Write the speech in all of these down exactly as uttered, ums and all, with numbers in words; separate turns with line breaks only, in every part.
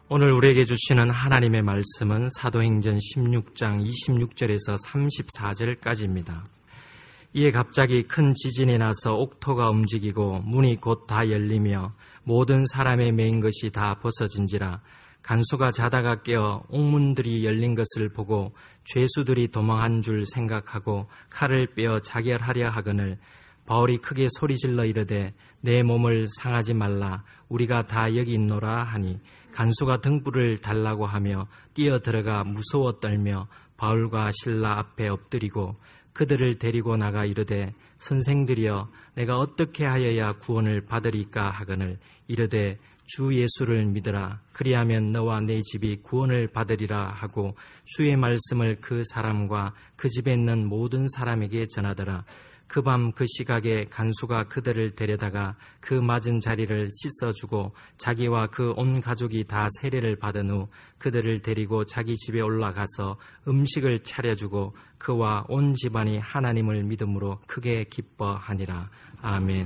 오늘 우리에게 주시는 하나님의 말씀은 사도행전 십육 장 이십육 절에서 삼십사 절까지입니다. 이에 갑자기 큰 지진이 나서 옥토가 움직이고 문이 곧 다 열리며 모든 사람의 매인 것이 다 벗어진지라. 간수가 자다가 깨어 옥문들이 열린 것을 보고 죄수들이 도망한 줄 생각하고 칼을 빼어 자결하려 하거늘 바울이 크게 소리질러 이르되 내 몸을 상하지 말라, 우리가 다 여기 있노라 하니 간수가 등불을 달라고 하며 뛰어 들어가 무서워 떨며 바울과 실라 앞에 엎드리고 그들을 데리고 나가 이르되 선생들이여 내가 어떻게 하여야 구원을 받으리까 하거늘 이르되 주 예수를 믿으라, 그리하면 너와 내 집이 구원을 받으리라 하고 주의 말씀을 그 사람과 그 집에 있는 모든 사람에게 전하더라. 그 밤 그 시각에 간수가 그들을 데려다가 그 맞은 자리를 씻어주고 자기와 그 온 가족이 다 세례를 받은 후 그들을 데리고 자기 집에 올라가서 음식을 차려주고 그와 온 집안이 하나님을 믿음으로 크게 기뻐하니라. 아멘.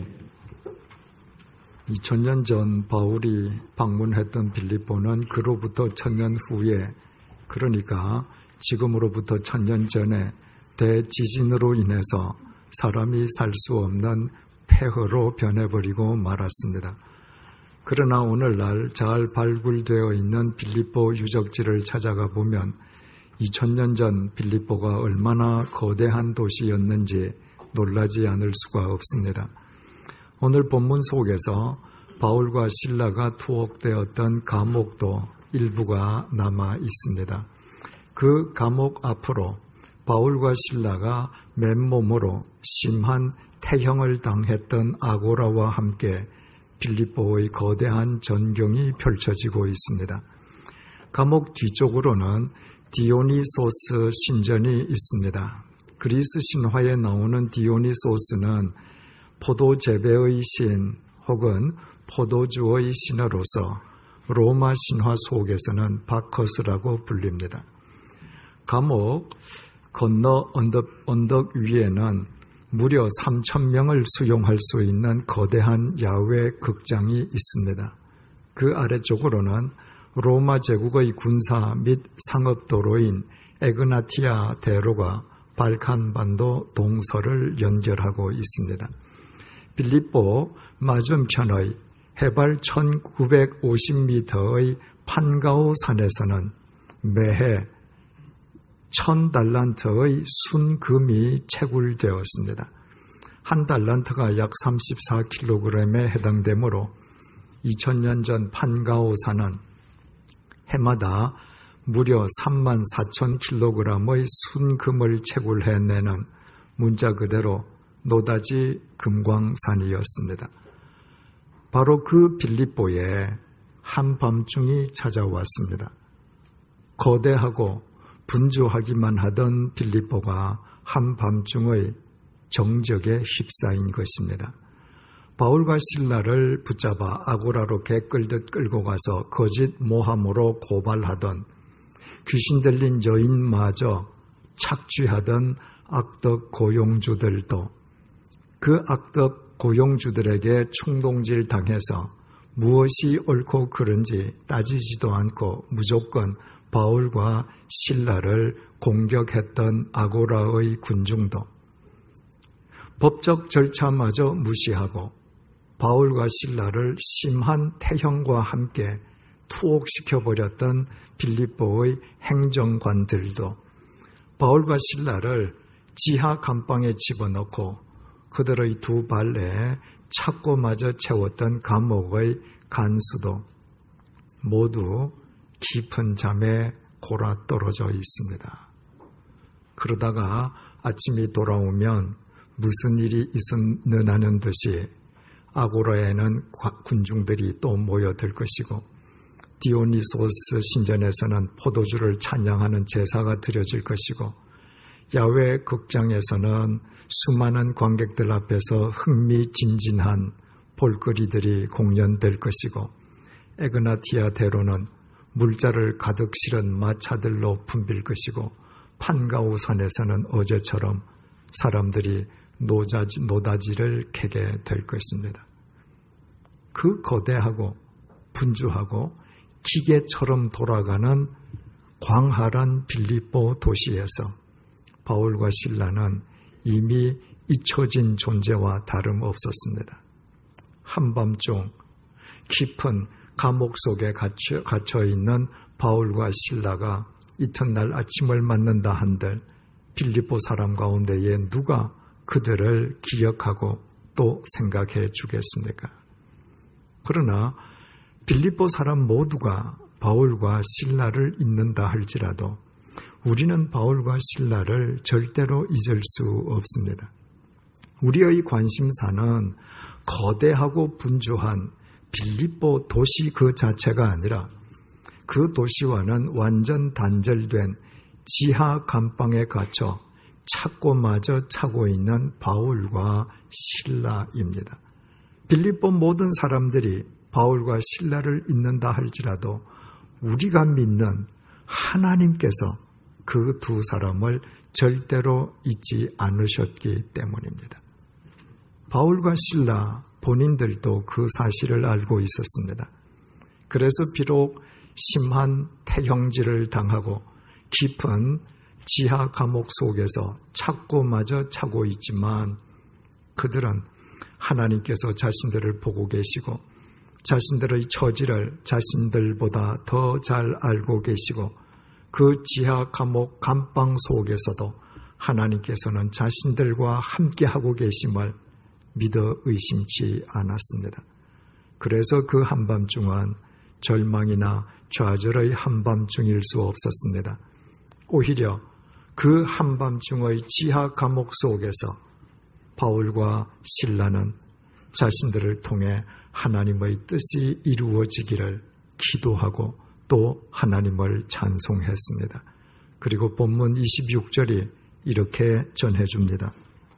이천 년 전 바울이 방문했던 빌립보는 그로부터 천년 후에, 그러니까 지금으로부터 천년 전에 대지진으로 인해서 사람이 살 수 없는 폐허로 변해버리고 말았습니다. 그러나 오늘날 잘 발굴되어 있는 빌립보 유적지를 찾아가 보면 이천 년 전 빌립보가 얼마나 거대한 도시였는지 놀라지 않을 수가 없습니다. 오늘 본문 속에서 바울과 실라가 투옥되었던 감옥도 일부가 남아 있습니다. 그 감옥 앞으로 바울과 실라가 맨몸으로 심한 태형을 당했던 아고라와 함께 빌립보의 거대한 전경이 펼쳐지고 있습니다. 감옥 뒤쪽으로는 디오니소스 신전이 있습니다. 그리스 신화에 나오는 디오니소스는 포도 재배의 신 혹은 포도주의 신으로서 로마 신화 속에서는 바커스라고 불립니다. 감옥 건너 언덕, 언덕 위에는 무려 삼천 명을 수용할 수 있는 거대한 야외 극장이 있습니다. 그 아래쪽으로는 로마 제국의 군사 및 상업도로인 에그나티아 대로가 발칸반도 동서를 연결하고 있습니다. 빌립보 맞은편의 해발 천구백오십 미터의 판가오 산에서는 매해 천 달란트의 순금이 채굴되었습니다. 한 달란트가 약 삼십사 킬로그램에 해당되므로 이천 년 전 판가오산은 해마다 무려 삼만 사천 킬로그램의 순금을 채굴해내는 문자 그대로 노다지 금광산이었습니다. 바로 그 빌립보에 한밤중이 찾아왔습니다. 거대하고 분주하기만 하던 빌립보가 한밤중의 정적에 휩싸인 것입니다. 바울과 실라를 붙잡아 아고라로 개끌듯 끌고 가서 거짓 모함으로 고발하던 귀신 들린 여인마저 착취하던 악덕 고용주들도 그 악덕 고용주들에게 충동질 당해서 무엇이 옳고 그른지 따지지도 않고 무조건 바울과 실라를 공격했던 아고라의 군중도 법적 절차마저 무시하고 바울과 실라를 심한 태형과 함께 투옥시켜버렸던 빌립보의 행정관들도 바울과 실라를 지하 감방에 집어넣고 그들의 두 발에 착고마저 채웠던 감옥의 간수도 모두 깊은 잠에 골아떨어져 있습니다. 그러다가 아침이 돌아오면 무슨 일이 있었느냐는 듯이 아고라에는 군중들이 또 모여들 것이고 디오니소스 신전에서는 포도주를 찬양하는 제사가 드려질 것이고 야외 극장에서는 수많은 관객들 앞에서 흥미진진한 볼거리들이 공연될 것이고 에그나티아 대로는 물자를 가득 실은 마차들로 붐빌 것이고 판가오산에서는 어제처럼 사람들이 노자지, 노다지를 캐게 될 것입니다. 그 거대하고 분주하고 기계처럼 돌아가는 광활한 빌립보 도시에서 바울과 실라는 이미 잊혀진 존재와 다름없었습니다. 한밤중 깊은 감옥 속에 갇혀, 갇혀 있는 바울과 실라가 이튿날 아침을 맞는다 한들 빌립보 사람 가운데에 누가 그들을 기억하고 또 생각해 주겠습니까? 그러나 빌립보 사람 모두가 바울과 실라를 잊는다 할지라도 우리는 바울과 실라를 절대로 잊을 수 없습니다. 우리의 관심사는 거대하고 분주한 빌립보 도시 그 자체가 아니라 그 도시와는 완전 단절된 지하 감방에 갇혀 찾고마저 찾고 있는 바울과 실라입니다. 빌립보 모든 사람들이 바울과 실라를 잊는다 할지라도 우리가 믿는 하나님께서 그 두 사람을 절대로 잊지 않으셨기 때문입니다. 바울과 실라 본인들도 그 사실을 알고 있었습니다. 그래서 비록 심한 태형질을 당하고 깊은 지하 감옥 속에서 찾고마저 찾고 있지만 그들은 하나님께서 자신들을 보고 계시고 자신들의 처지를 자신들보다 더 잘 알고 계시고 그 지하 감옥 감방 속에서도 하나님께서는 자신들과 함께하고 계심을 믿어 의심치 않았습니다. 그래서 그 한밤중은 절망이나 좌절의 한밤중일 수 없었습니다. 오히려 그 한밤중의 지하 감옥 속에서 바울과 실라는 자신들을 통해 하나님의 뜻이 이루어지기를 기도하고 또 하나님을 찬송했습니다. 그리고 본문 이십육 절이 이렇게 전해줍니다.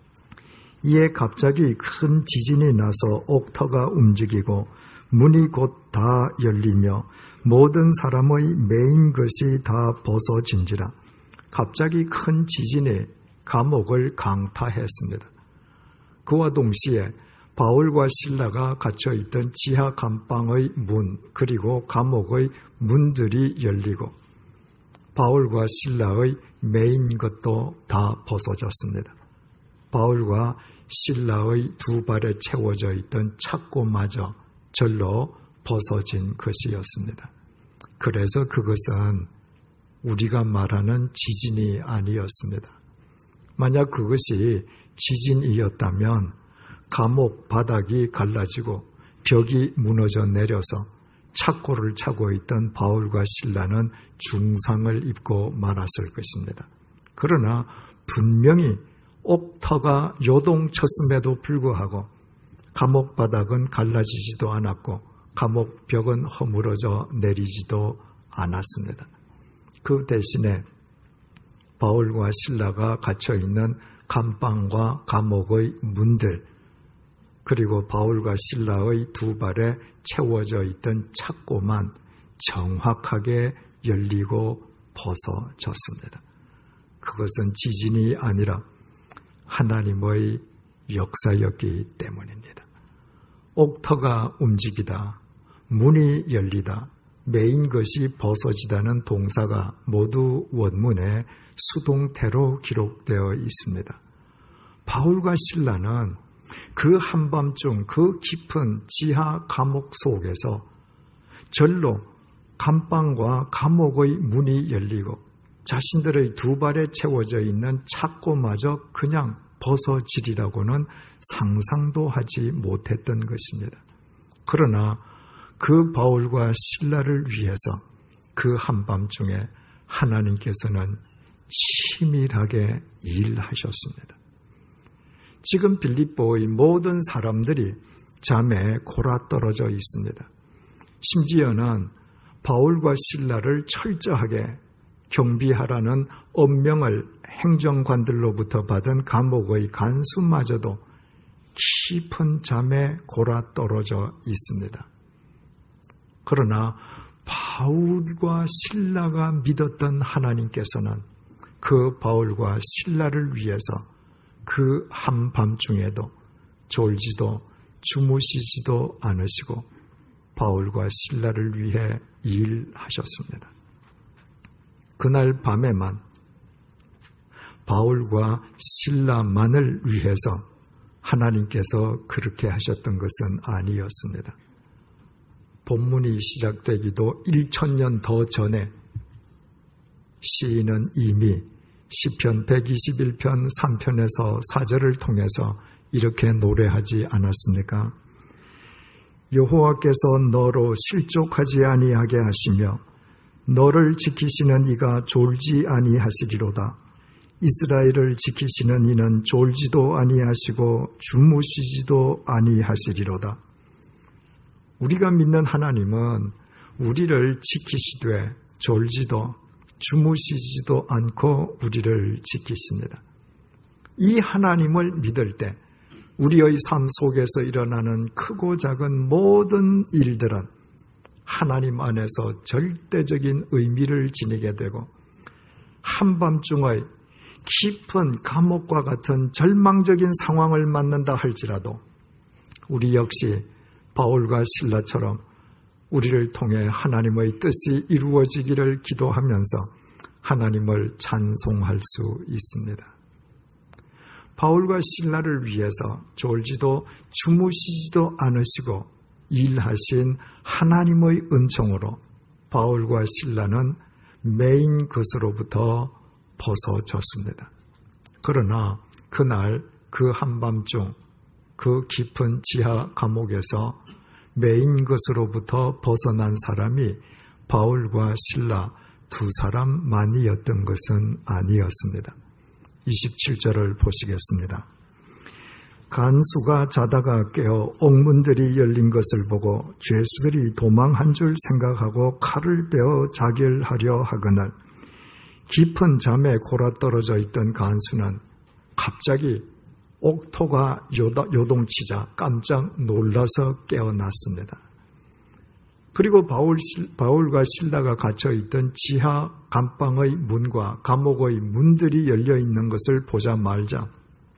이에 갑자기 큰 지진이 나서 옥터가 움직이고 문이 곧 다 열리며 모든 사람의 매인 것이 다 벗어진지라. 갑자기 큰 지진이 감옥을 강타했습니다. 그와 동시에 바울과 실라가 갇혀있던 지하 감방의 문 그리고 감옥의 문들이 열리고 바울과 실라의 매인 것도 다 벗어졌습니다. 바울과 실라의 두 발에 채워져 있던 착고마저 절로 벗어진 것이었습니다. 그래서 그것은 우리가 말하는 지진이 아니었습니다. 만약 그것이 지진이었다면 감옥 바닥이 갈라지고 벽이 무너져 내려서 착고를 차고 있던 바울과 실라는 중상을 입고 말았을 것입니다. 그러나 분명히 옥터가 요동쳤음에도 불구하고 감옥 바닥은 갈라지지도 않았고 감옥 벽은 허물어져 내리지도 않았습니다. 그 대신에 바울과 실라가 갇혀있는 감방과 감옥의 문들 그리고 바울과 실라의 두 발에 채워져 있던 착고만 정확하게 열리고 벗어졌습니다. 그것은 지진이 아니라 하나님의 역사였기 때문입니다. 옥터가 움직이다, 문이 열리다, 매인 것이 벗어지다는 동사가 모두 원문에 수동태로 기록되어 있습니다. 바울과 실라는 그 한밤중 그 깊은 지하 감옥 속에서 절로 감방과 감옥의 문이 열리고 자신들의 두 발에 채워져 있는 착고마저 그냥 벗어지리라고는 상상도 하지 못했던 것입니다. 그러나 그 바울과 실라를 위해서 그 한밤중에 하나님께서는 치밀하게 일하셨습니다. 지금 빌립보의 모든 사람들이 잠에 골아떨어져 있습니다. 심지어는 바울과 실라를 철저하게 경비하라는 엄명을 행정관들로부터 받은 감옥의 간수마저도 깊은 잠에 골아떨어져 있습니다. 그러나 바울과 실라가 믿었던 하나님께서는 그 바울과 실라를 위해서 그 한밤중에도 졸지도 주무시지도 않으시고 바울과 실라를 위해 일하셨습니다. 그날 밤에만 바울과 실라만을 위해서 하나님께서 그렇게 하셨던 것은 아니었습니다. 본문이 시작되기도 일천 년 더 전에 시인은 이미 시편 백이십일 편 삼 편에서 사 절을 통해서 이렇게 노래하지 않았습니까? 여호와께서 너로 실족하지 아니하게 하시며 너를 지키시는 이가 졸지 아니하시리로다. 이스라엘을 지키시는 이는 졸지도 아니하시고 주무시지도 아니하시리로다. 우리가 믿는 하나님은 우리를 지키시되 졸지도 주무시지도 않고 우리를 지키십니다. 이 하나님을 믿을 때 우리의 삶 속에서 일어나는 크고 작은 모든 일들은 하나님 안에서 절대적인 의미를 지니게 되고 한밤중의 깊은 감옥과 같은 절망적인 상황을 맞는다 할지라도 우리 역시 바울과 실라처럼 우리를 통해 하나님의 뜻이 이루어지기를 기도하면서 하나님을 찬송할 수 있습니다. 바울과 실라를 위해서 졸지도 주무시지도 않으시고 일하신 하나님의 은총으로 바울과 실라는 매인 것으로부터 벗어졌습니다. 그러나 그날 그 한밤중 그 깊은 지하 감옥에서 매인 것으로부터 벗어난 사람이 바울과 실라 두 사람만이었던 것은 아니었습니다. 이십칠 절을 보시겠습니다. 간수가 자다가 깨어 옥문들이 열린 것을 보고 죄수들이 도망한 줄 생각하고 칼을 베어 자결하려 하거늘 깊은 잠에 골아떨어져 있던 간수는 갑자기 옥토가 요동치자 깜짝 놀라서 깨어났습니다. 그리고 바울, 바울과 실라가 갇혀있던 지하 감방의 문과 감옥의 문들이 열려있는 것을 보자말자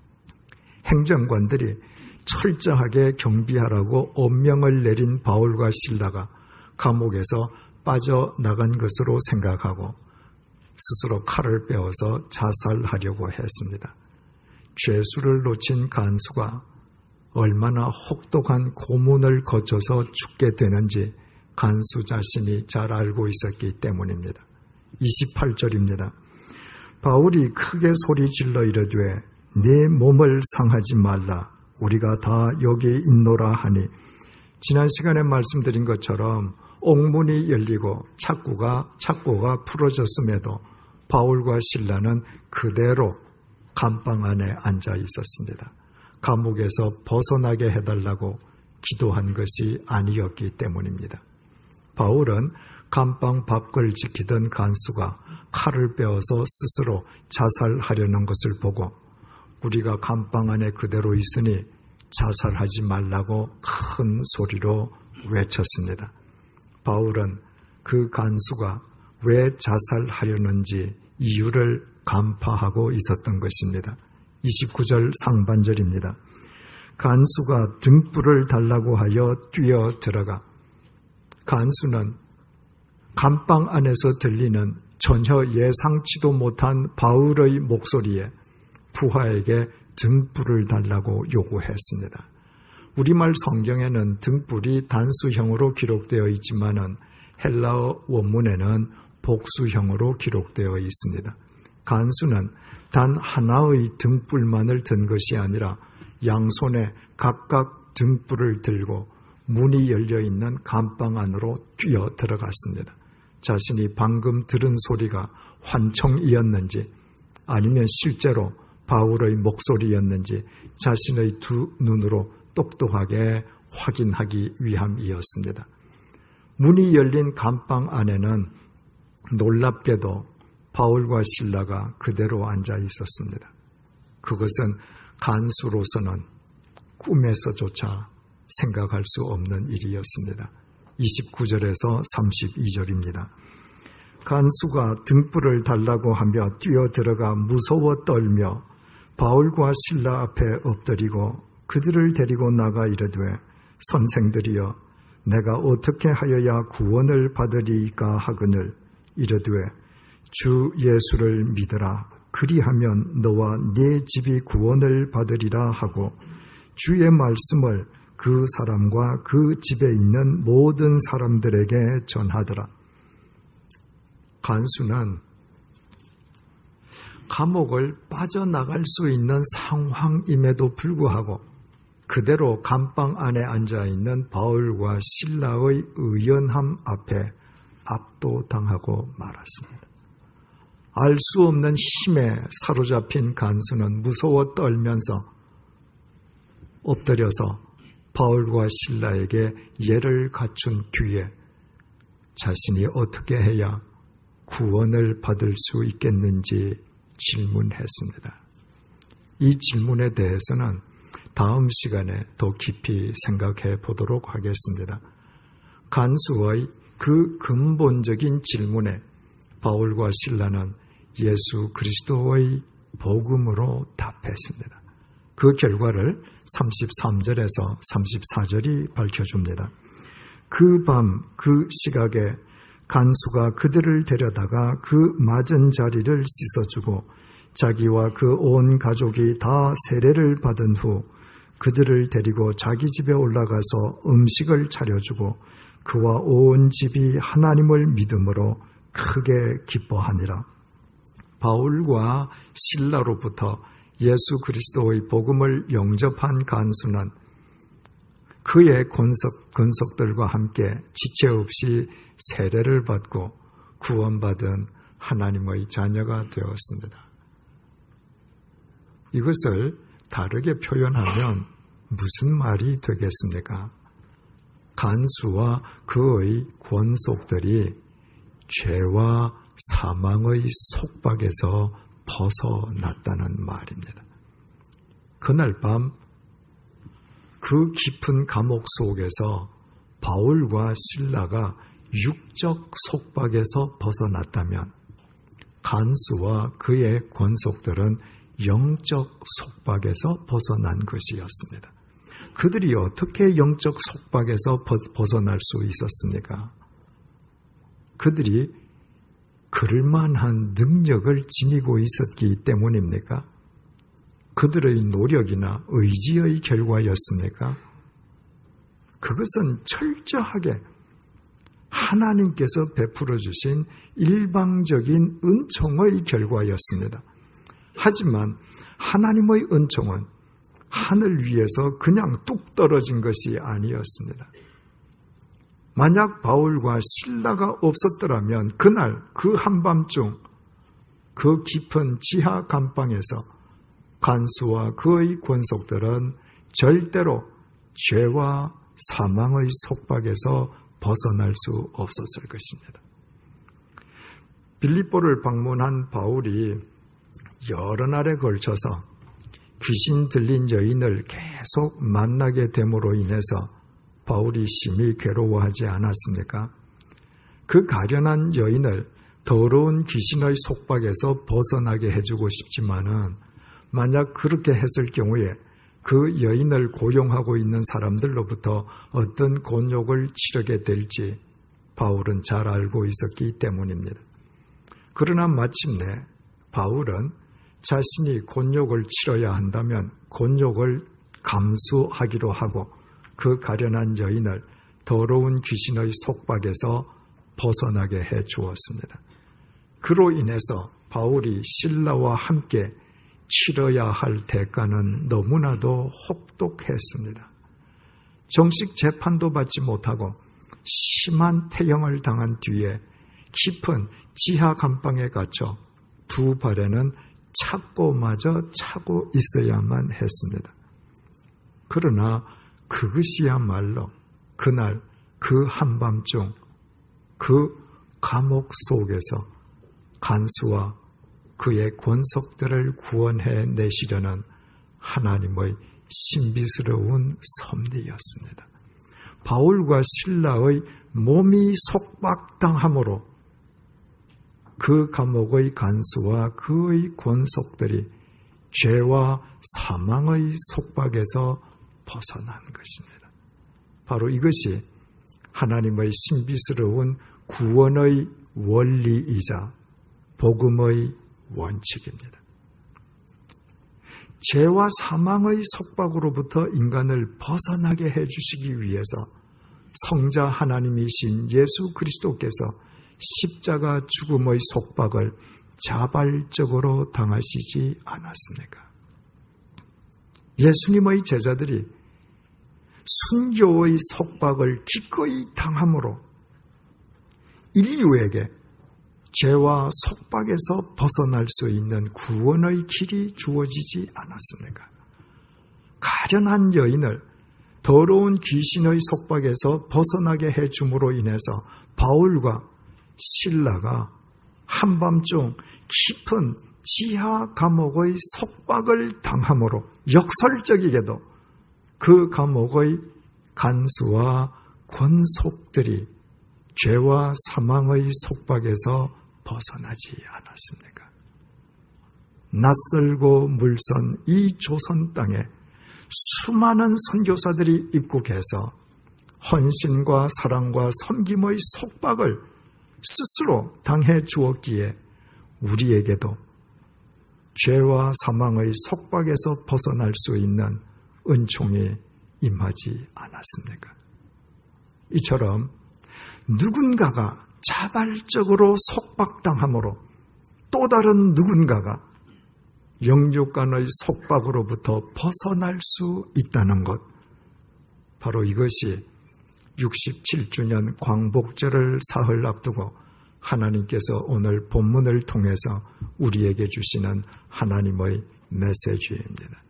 행정관들이 철저하게 경비하라고 엄명을 내린 바울과 실라가 감옥에서 빠져나간 것으로 생각하고 스스로 칼을 빼어서 자살하려고 했습니다. 죄수를 놓친 간수가 얼마나 혹독한 고문을 거쳐서 죽게 되는지 간수 자신이 잘 알고 있었기 때문입니다. 이십팔 절입니다. 바울이 크게 소리질러 이르되 네 몸을 상하지 말라. 우리가 다 여기 있노라 하니 지난 시간에 말씀드린 것처럼 옥문이 열리고 착고가, 착고가 풀어졌음에도 바울과 실라는 그대로 감방 안에 앉아 있었습니다. 감옥에서 벗어나게 해달라고 기도한 것이 아니었기 때문입니다. 바울은 감방 밖을 지키던 간수가 칼을 빼어서 스스로 자살하려는 것을 보고 우리가 감방 안에 그대로 있으니 자살하지 말라고 큰 소리로 외쳤습니다. 바울은 그 간수가 왜 자살하려는지 이유를 간파하고 있었던 것입니다. 이십구 절 상반절입니다. 간수가 등불을 달라고 하여 뛰어 들어가 간수는 감방 안에서 들리는 전혀 예상치도 못한 바울의 목소리에 부하에게 등불을 달라고 요구했습니다. 우리말 성경에는 등불이 단수형으로 기록되어 있지만은 헬라어 원문에는 복수형으로 기록되어 있습니다. 간수는 단 하나의 등불만을 든 것이 아니라 양손에 각각 등불을 들고 문이 열려있는 감방 안으로 뛰어 들어갔습니다. 자신이 방금 들은 소리가 환청이었는지 아니면 실제로 바울의 목소리였는지 자신의 두 눈으로 똑똑하게 확인하기 위함이었습니다. 문이 열린 감방 안에는 놀랍게도 바울과 실라가 그대로 앉아 있었습니다. 그것은 간수로서는 꿈에서조차 생각할 수 없는 일이었습니다. 이십구 절에서 삼십이 절입니다. 간수가 등불을 달라고 하며 뛰어들어가 무서워 떨며 바울과 실라 앞에 엎드리고 그들을 데리고 나가 이르되 선생들이여 내가 어떻게 하여야 구원을 받으리까 하거늘 이르되 주 예수를 믿으라. 그리하면 너와 네 집이 구원을 받으리라 하고 주의 말씀을 그 사람과 그 집에 있는 모든 사람들에게 전하더라. 간수는 감옥을 빠져나갈 수 있는 상황임에도 불구하고 그대로 감방 안에 앉아있는 바울과 실라의 의연함 앞에 압도당하고 말았습니다. 알 수 없는 힘에 사로잡힌 간수는 무서워 떨면서 엎드려서 바울과 실라에게 예를 갖춘 뒤에 자신이 어떻게 해야 구원을 받을 수 있겠는지 질문했습니다. 이 질문에 대해서는 다음 시간에 더 깊이 생각해 보도록 하겠습니다. 간수의 그 근본적인 질문에 바울과 실라는 예수 그리스도의 복음으로 답했습니다. 그 결과를 삼십삼 절에서 삼십사 절이 밝혀줍니다. 그 밤 그 시각에 간수가 그들을 데려다가 그 맞은 자리를 씻어주고 자기와 그 온 가족이 다 세례를 받은 후 그들을 데리고 자기 집에 올라가서 음식을 차려주고 그와 온 집이 하나님을 믿음으로 크게 기뻐하니라. 바울과 실라로부터 예수 그리스도의 복음을 영접한 간수는 그의 권석, 권속들과 함께 지체 없이 세례를 받고 구원받은 하나님의 자녀가 되었습니다. 이것을 다르게 표현하면 무슨 말이 되겠습니까? 간수와 그의 권속들이 죄와 사망의 속박에서 벗어났다는 말입니다. 그날 밤 그 깊은 감옥 속에서 바울과 실라가 육적 속박에서 벗어났다면 간수와 그의 권속들은 영적 속박에서 벗어난 것이었습니다. 그들이 어떻게 영적 속박에서 벗어날 수 있었습니까? 그들이 그럴만한 능력을 지니고 있었기 때문입니까? 그들의 노력이나 의지의 결과였습니까? 그것은 철저하게 하나님께서 베풀어 주신 일방적인 은총의 결과였습니다. 하지만 하나님의 은총은 하늘 위에서 그냥 뚝 떨어진 것이 아니었습니다. 만약 바울과 실라가 없었더라면 그날 그 한밤중 그 깊은 지하 감방에서 간수와 그의 권속들은 절대로 죄와 사망의 속박에서 벗어날 수 없었을 것입니다. 빌립보를 방문한 바울이 여러 날에 걸쳐서 귀신 들린 여인을 계속 만나게 됨으로 인해서 바울이 심히 괴로워하지 않았습니까? 그 가련한 여인을 더러운 귀신의 속박에서 벗어나게 해주고 싶지만은 만약 그렇게 했을 경우에 그 여인을 고용하고 있는 사람들로부터 어떤 곤욕을 치르게 될지 바울은 잘 알고 있었기 때문입니다. 그러나 마침내 바울은 자신이 곤욕을 치러야 한다면 곤욕을 감수하기로 하고 그 가련한 여인을 더러운 귀신의 속박에서 벗어나게 해 주었습니다. 그로 인해서 바울이 실라와 함께 치러야 할 대가는 너무나도 혹독했습니다. 정식 재판도 받지 못하고 심한 태형을 당한 뒤에 깊은 지하 감방에 갇혀 두 발에는 착고마저 차고 있어야만 했습니다. 그러나 그것이야말로 그날 그 한밤중 그 감옥 속에서 간수와 그의 권속들을 구원해 내시려는 하나님의 신비스러운 섭리였습니다. 바울과 실라의 몸이 속박당함으로 그 감옥의 간수와 그의 권속들이 죄와 사망의 속박에서 벗어난 것입니다. 바로 이것이 하나님의 신비스러운 구원의 원리이자 복음의 원칙입니다. 죄와 사망의 속박으로부터 인간을 벗어나게 해주시기 위해서 성자 하나님이신 예수 그리스도께서 십자가 죽음의 속박을 자발적으로 당하시지 않았습니까? 예수님의 제자들이 순교의 속박을 기꺼이 당함으로 인류에게 죄와 속박에서 벗어날 수 있는 구원의 길이 주어지지 않았습니까? 가련한 여인을 더러운 귀신의 속박에서 벗어나게 해줌으로 인해서 바울과 실라가 한밤중 깊은 지하 감옥의 속박을 당함으로 역설적이게도 그 감옥의 간수와 권속들이 죄와 사망의 속박에서 벗어나지 않았습니까? 낯설고 물선 이 조선 땅에 수많은 선교사들이 입국해서 헌신과 사랑과 섬김의 속박을 스스로 당해 주었기에 우리에게도 죄와 사망의 속박에서 벗어날 수 있는 은총이 임하지 않았습니까? 이처럼 누군가가 자발적으로 속박당함으로 또 다른 누군가가 영육간의 속박으로부터 벗어날 수 있다는 것, 바로 이것이 육십칠 주년 광복절을 사흘 앞두고 하나님께서 오늘 본문을 통해서 우리에게 주시는 하나님의 메시지입니다.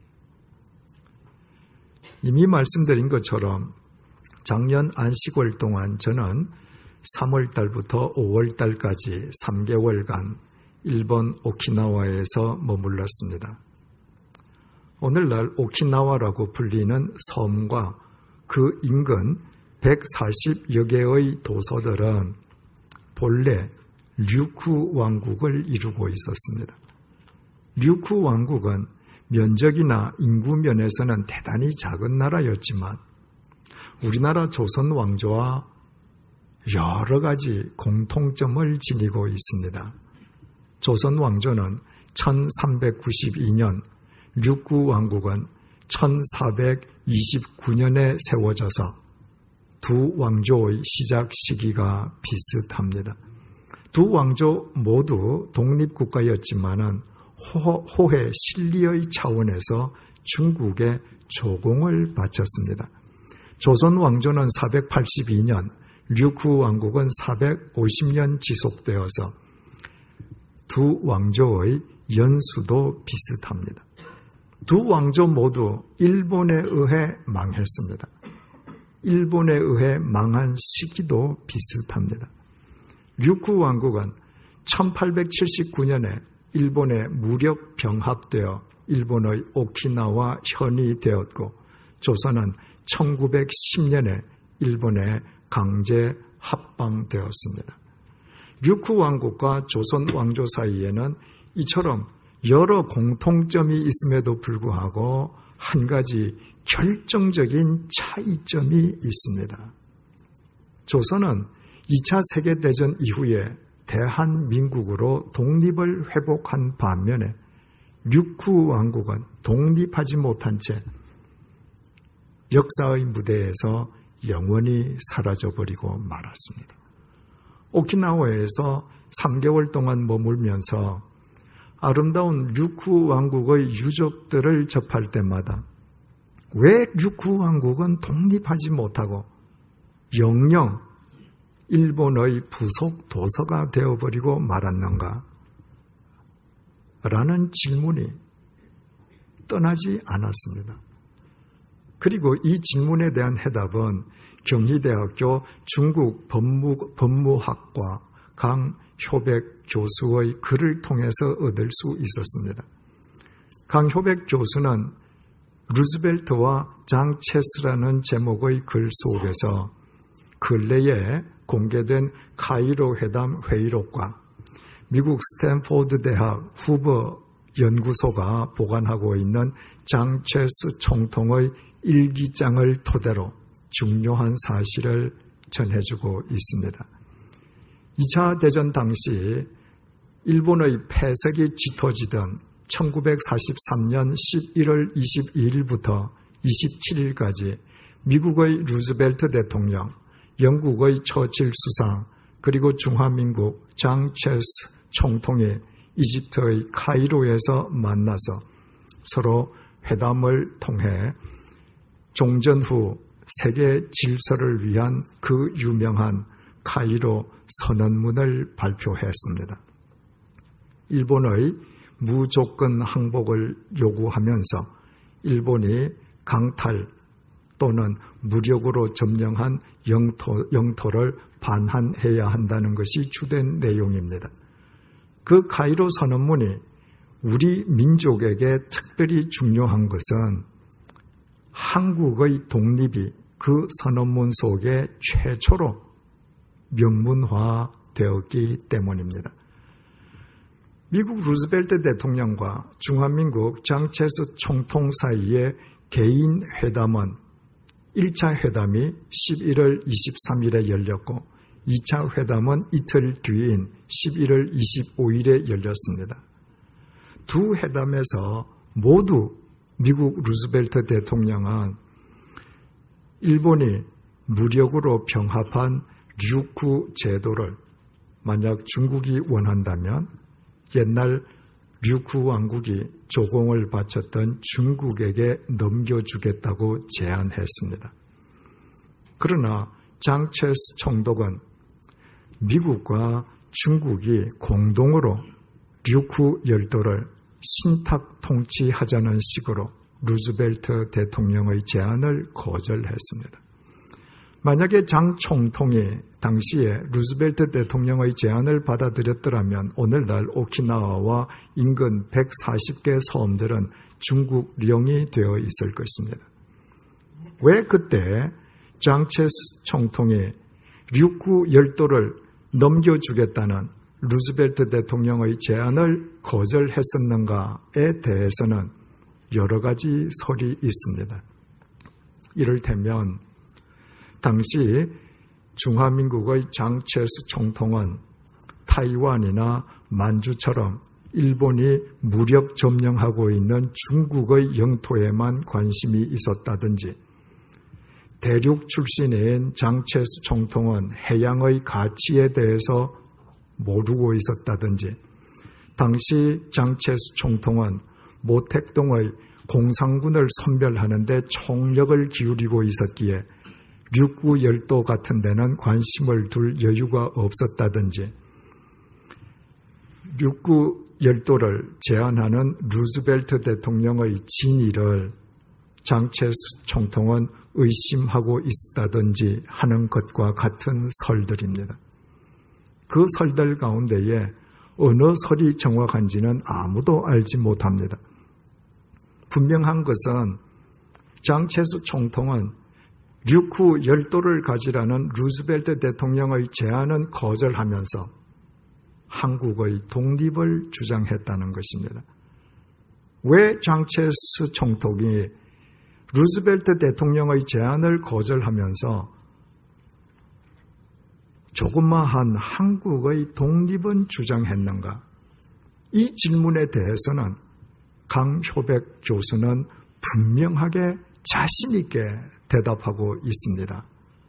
이미 말씀드린 것처럼 작년 안식월 동안 저는 삼월 달부터 오월 달까지 삼 개월간 일본 오키나와에서 머물렀습니다. 오늘날 오키나와라고 불리는 섬과 그 인근 백사십여 개의 도서들은 본래 류쿠 왕국을 이루고 있었습니다. 류쿠 왕국은 면적이나 인구 면에서는 대단히 작은 나라였지만 우리나라 조선 왕조와 여러 가지 공통점을 지니고 있습니다. 조선 왕조는 천삼백구십이 년, 류쿠 왕국은 천사백이십구 년에 세워져서 두 왕조의 시작 시기가 비슷합니다. 두 왕조 모두 독립국가였지만은 호혜 실리의 차원에서 중국에 조공을 바쳤습니다. 조선 왕조는 사백팔십이 년, 류쿠 왕국은 사백오십 년 지속되어서 두 왕조의 연수도 비슷합니다. 두 왕조 모두 일본에 의해 망했습니다. 일본에 의해 망한 시기도 비슷합니다. 류쿠 왕국은 천팔백칠십구 년에 일본에 무력 병합되어 일본의 오키나와 현이 되었고, 조선은 천구백십 년에 일본에 강제 합방되었습니다. 류쿠 왕국과 조선 왕조 사이에는 이처럼 여러 공통점이 있음에도 불구하고 한 가지 결정적인 차이점이 있습니다. 조선은 이 차 세계대전 이후에 대한민국으로 독립을 회복한 반면에 류쿠 왕국은 독립하지 못한 채 역사의 무대에서 영원히 사라져버리고 말았습니다. 오키나와에서 삼 개월 동안 머물면서 아름다운 류쿠 왕국의 유적들을 접할 때마다 왜 류쿠 왕국은 독립하지 못하고 영영 일본의 부속 도서가 되어버리고 말았는가? 라는 질문이 떠나지 않았습니다. 그리고 이 질문에 대한 해답은 경희대학교 중국 법무, 법무학과 강효백 교수의 글을 통해서 얻을 수 있었습니다. 강효백 교수는 루즈벨트와 장체스라는 제목의 글 속에서 근래에 공개된 카이로 회담 회의록과 미국 스탠포드 대학 후버 연구소가 보관하고 있는 장체스 총통의 일기장을 토대로 중요한 사실을 전해주고 있습니다. 이 차 대전 당시 일본의 폐색이 짙어지던 천구백사십삼 년 십일월 이십이일부터 이십칠일까지 미국의 루즈벨트 대통령, 영국의 처칠 수상, 그리고 중화민국 장 찰스 총통이 이집트의 카이로에서 만나서 서로 회담을 통해 종전 후 세계 질서를 위한 그 유명한 카이로 선언문을 발표했습니다. 일본의 무조건 항복을 요구하면서 일본이 강탈 또는 무력으로 점령한 영토, 영토를 반환해야 한다는 것이 주된 내용입니다. 그 카이로 선언문이 우리 민족에게 특별히 중요한 것은 한국의 독립이 그 선언문 속에 최초로 명문화되었기 때문입니다. 미국 루즈벨트 대통령과 중화민국 장 찰스 총통 사이의 개인 회담은 일 차 회담이 십일월 이십삼일에 열렸고 이 차 회담은 이틀 뒤인 십일월 이십오일에 열렸습니다. 두 회담에서 모두 미국 루즈벨트 대통령은 일본이 무력으로 병합한 류쿠 제도를 만약 중국이 원한다면 옛날 류쿠 왕국이 조공을 바쳤던 중국에게 넘겨주겠다고 제안했습니다. 그러나 장 찰스 총독은 미국과 중국이 공동으로 류쿠 열도를 신탁 통치하자는 식으로 루즈벨트 대통령의 제안을 거절했습니다. 만약에 장 총통이 당시에 루즈벨트 대통령의 제안을 받아들였더라면 오늘날 오키나와와 인근 백사십 개 섬들은 중국령이 되어 있을 것입니다. 왜 그때 장 찰스 총통이 류쿠 열도를 넘겨주겠다는 루즈벨트 대통령의 제안을 거절했었는가에 대해서는 여러 가지 설이 있습니다. 이를테면 당시 중화민국의 장 찰스 총통은 타이완이나 만주처럼 일본이 무력 점령하고 있는 중국의 영토에만 관심이 있었다든지, 대륙 출신인 장 찰스 총통은 해양의 가치에 대해서 모르고 있었다든지, 당시 장 찰스 총통은 모택동의 공산군을 선별하는 데 총력을 기울이고 있었기에 류쿠 열도 같은 데는 관심을 둘 여유가 없었다든지, 류쿠 열도를 제안하는 루즈벨트 대통령의 진위를 장 찰스 총통은 의심하고 있다든지 하는 것과 같은 설들입니다. 그 설들 가운데에 어느 설이 정확한지는 아무도 알지 못합니다. 분명한 것은 장 찰스 총통은 류쿠 열도를 가지라는 루즈벨트 대통령의 제안은 거절하면서 한국의 독립을 주장했다는 것입니다. 왜 장 찰스 총통이 루즈벨트 대통령의 제안을 거절하면서 조그마한 한국의 독립은 주장했는가? 이 질문에 대해서는 강효백 교수는 분명하게 자신 있게 대답하고 있습니다.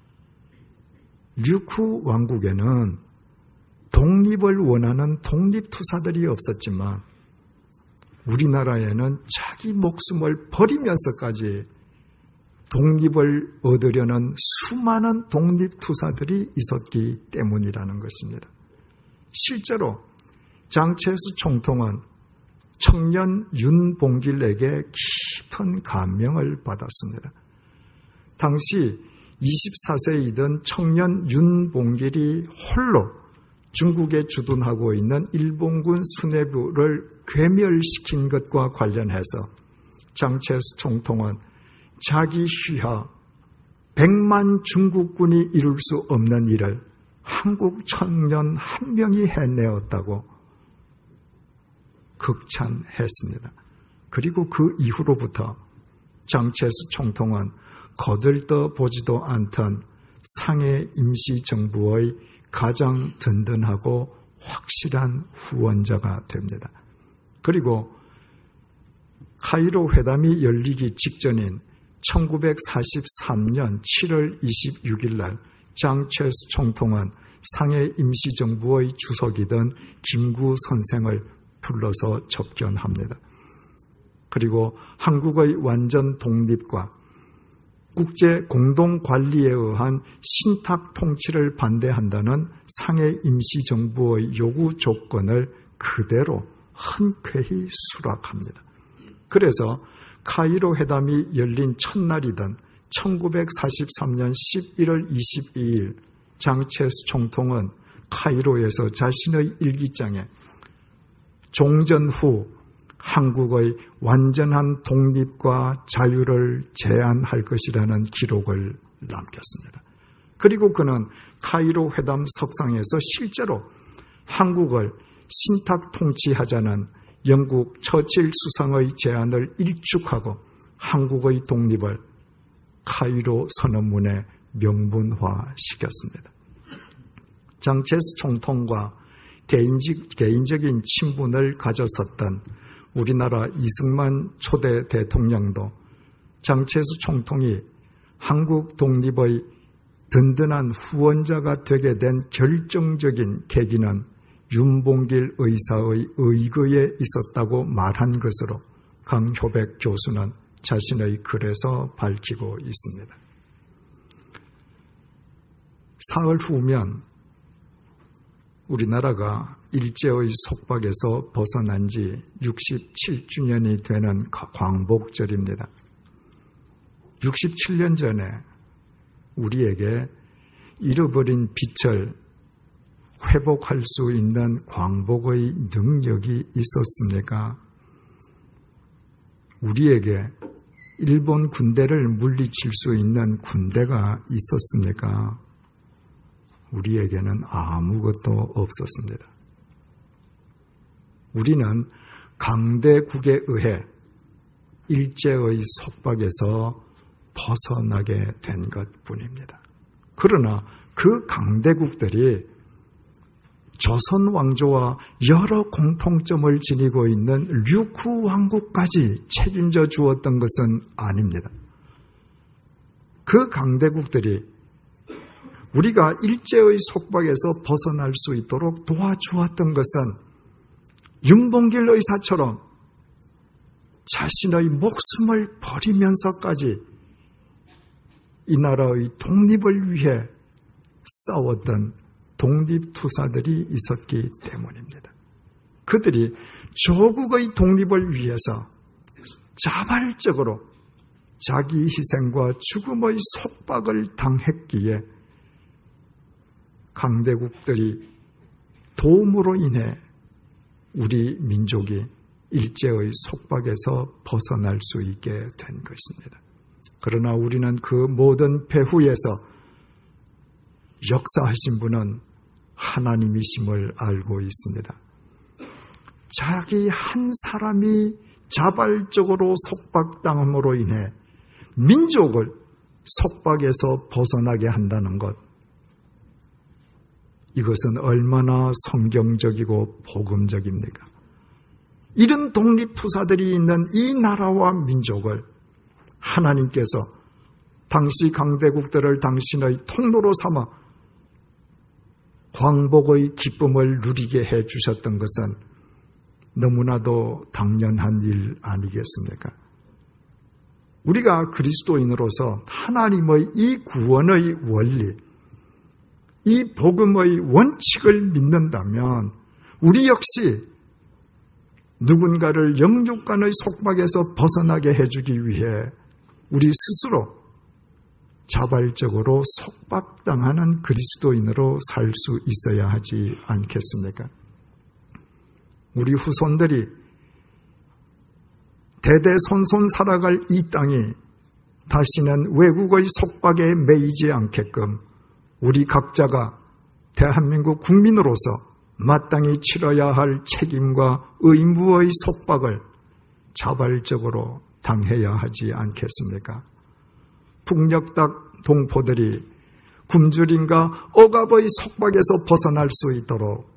류쿠 왕국에는 독립을 원하는 독립투사들이 없었지만 우리나라에는 자기 목숨을 버리면서까지 독립을 얻으려는 수많은 독립투사들이 있었기 때문이라는 것입니다. 실제로 장 찰스 총통은 청년 윤봉길에게 깊은 감명을 받았습니다. 당시 이십사 세이던 청년 윤봉길이 홀로 중국에 주둔하고 있는 일본군 수뇌부를 괴멸시킨 것과 관련해서 장 찰스 총통은 자기 휘하 백만 중국군이 이룰 수 없는 일을 한국 청년 한 명이 해내었다고 극찬했습니다. 그리고 그 이후로부터 장 찰스 총통은 거들떠 보지도 않던 상해 임시정부의 가장 든든하고 확실한 후원자가 됩니다. 그리고 카이로 회담이 열리기 직전인 천구백사십삼 년 칠월 이십육일 날 장체스 총통은 상해 임시정부의 주석이던 김구 선생을 불러서 접견합니다. 그리고 한국의 완전 독립과 국제 공동관리에 의한 신탁 통치를 반대한다는 상해 임시정부의 요구 조건을 그대로 흔쾌히 수락합니다. 그래서 카이로 회담이 열린 첫날이던 천구백사십삼 년 십일월 이십이일 장체스 총통은 카이로에서 자신의 일기장에 종전 후 한국의 완전한 독립과 자유를 제안할 것이라는 기록을 남겼습니다. 그리고 그는 카이로 회담 석상에서 실제로 한국을 신탁 통치하자는 영국 처칠 수상의 제안을 일축하고 한국의 독립을 카이로 선언문에 명문화시켰습니다. 장체스 총통과 개인적, 개인적인 친분을 가졌었던 우리나라 이승만 초대 대통령도 장체스 총통이 한국 독립의 든든한 후원자가 되게 된 결정적인 계기는 윤봉길 의사의 의거에 있었다고 말한 것으로 강효백 교수는 자신의 글에서 밝히고 있습니다. 사흘 후면 우리나라가 일제의 속박에서 벗어난 지 육십칠 주년이 되는 광복절입니다. 육십칠 년 전에 우리에게 잃어버린 빛을 회복할 수 있는 광복의 능력이 있었습니까? 우리에게 일본 군대를 물리칠 수 있는 군대가 있었습니까? 우리에게는 아무것도 없었습니다. 우리는 강대국에 의해 일제의 속박에서 벗어나게 된 것뿐입니다. 그러나 그 강대국들이 조선 왕조와 여러 공통점을 지니고 있는 류쿠 왕국까지 책임져 주었던 것은 아닙니다. 그 강대국들이 우리가 일제의 속박에서 벗어날 수 있도록 도와주었던 것은 윤봉길 의사처럼 자신의 목숨을 버리면서까지 이 나라의 독립을 위해 싸웠던 독립투사들이 있었기 때문입니다. 그들이 조국의 독립을 위해서 자발적으로 자기 희생과 죽음의 속박을 당했기에 강대국들이 도움으로 인해 우리 민족이 일제의 속박에서 벗어날 수 있게 된 것입니다. 그러나 우리는 그 모든 배후에서 역사하신 분은 하나님이심을 알고 있습니다. 자기 한 사람이 자발적으로 속박당함으로 인해 민족을 속박에서 벗어나게 한다는 것, 이것은 얼마나 성경적이고 복음적입니까? 이런 독립투사들이 있는 이 나라와 민족을 하나님께서 당시 강대국들을 당신의 통로로 삼아 광복의 기쁨을 누리게 해주셨던 것은 너무나도 당연한 일 아니겠습니까? 우리가 그리스도인으로서 하나님의 이 구원의 원리, 이 복음의 원칙을 믿는다면 우리 역시 누군가를 영육간의 속박에서 벗어나게 해주기 위해 우리 스스로 자발적으로 속박당하는 그리스도인으로 살 수 있어야 하지 않겠습니까? 우리 후손들이 대대손손 살아갈 이 땅이 다시는 외국의 속박에 매이지 않게끔 우리 각자가 대한민국 국민으로서 마땅히 치러야 할 책임과 의무의 속박을 자발적으로 당해야 하지 않겠습니까? 북녘 동포들이 굶주림과 억압의 속박에서 벗어날 수 있도록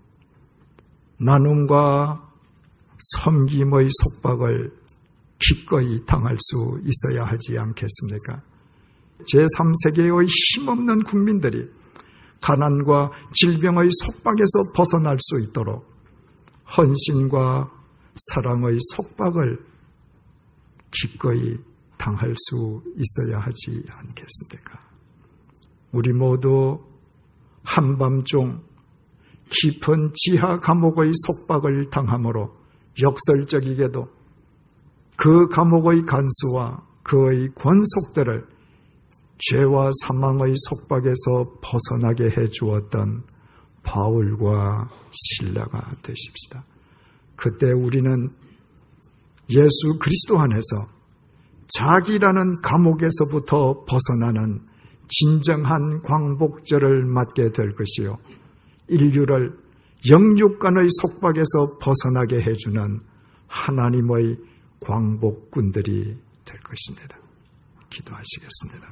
나눔과 섬김의 속박을 기꺼이 당할 수 있어야 하지 않겠습니까? 제삼 세계의 힘없는 국민들이 가난과 질병의 속박에서 벗어날 수 있도록 헌신과 사랑의 속박을 기꺼이 당할 수 있어야 하지 않겠습니까? 우리 모두 한밤중 깊은 지하 감옥의 속박을 당함으로 역설적이게도 그 감옥의 간수와 그의 권속들을 죄와 사망의 속박에서 벗어나게 해주었던 바울과 실라가 되십시다. 그때 우리는 예수 그리스도 안에서 자기라는 감옥에서부터 벗어나는 진정한 광복절을 맞게 될 것이요, 인류를 영육간의 속박에서 벗어나게 해주는 하나님의 광복군들이 될 것입니다. 기도하시겠습니다.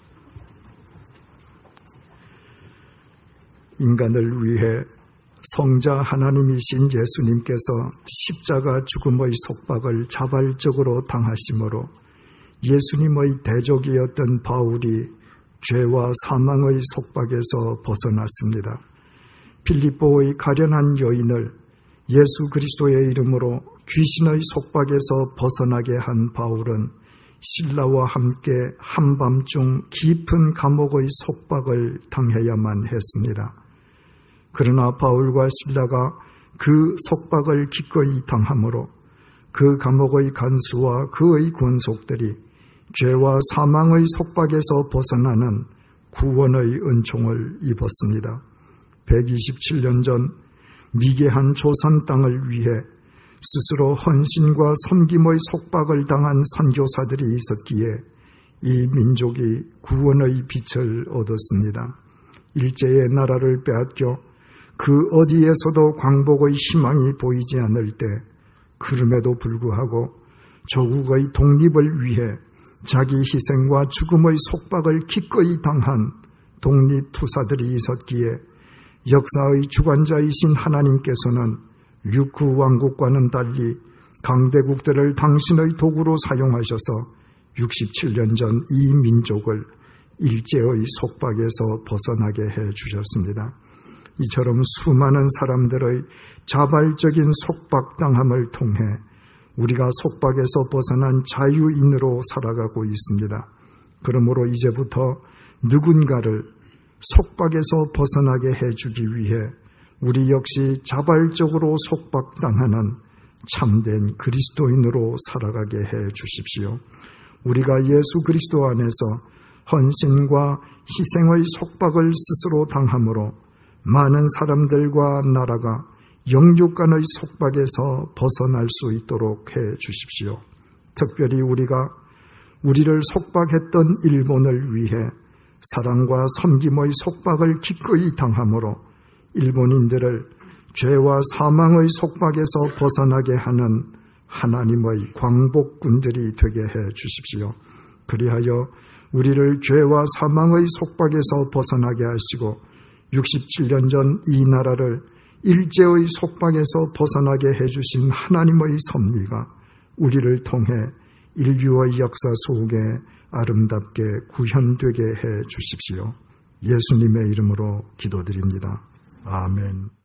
인간을 위해 성자 하나님이신 예수님께서 십자가 죽음의 속박을 자발적으로 당하심으로 예수님의 대적이었던 바울이 죄와 사망의 속박에서 벗어났습니다. 빌립보의 가련한 여인을 예수 그리스도의 이름으로 귀신의 속박에서 벗어나게 한 바울은 실라와 함께 한밤중 깊은 감옥의 속박을 당해야만 했습니다. 그러나 바울과 실라가 그 속박을 기꺼이 당함으로 그 감옥의 간수와 그의 권속들이 죄와 사망의 속박에서 벗어나는 구원의 은총을 입었습니다. 백이십칠 년 전 미개한 조선 땅을 위해 스스로 헌신과 섬김의 속박을 당한 선교사들이 있었기에 이 민족이 구원의 빛을 얻었습니다. 일제의 나라를 빼앗겨 그 어디에서도 광복의 희망이 보이지 않을 때, 그럼에도 불구하고 조국의 독립을 위해 자기 희생과 죽음의 속박을 기꺼이 당한 독립투사들이 있었기에 역사의 주관자이신 하나님께서는 육구 왕국과는 달리 강대국들을 당신의 도구로 사용하셔서 육십칠 년 전 이 민족을 일제의 속박에서 벗어나게 해주셨습니다. 이처럼 수많은 사람들의 자발적인 속박당함을 통해 우리가 속박에서 벗어난 자유인으로 살아가고 있습니다. 그러므로 이제부터 누군가를 속박에서 벗어나게 해주기 위해 우리 역시 자발적으로 속박당하는 참된 그리스도인으로 살아가게 해주십시오. 우리가 예수 그리스도 안에서 헌신과 희생의 속박을 스스로 당함으로 많은 사람들과 나라가 영육간의 속박에서 벗어날 수 있도록 해 주십시오. 특별히 우리가 우리를 속박했던 일본을 위해 사랑과 섬김의 속박을 기꺼이 당함으로 일본인들을 죄와 사망의 속박에서 벗어나게 하는 하나님의 광복군들이 되게 해 주십시오. 그리하여 우리를 죄와 사망의 속박에서 벗어나게 하시고 육십칠 년 전 이 나라를 일제의 속박에서 벗어나게 해주신 하나님의 섭리가 우리를 통해 인류의 역사 속에 아름답게 구현되게 해 주십시오. 예수님의 이름으로 기도드립니다. 아멘.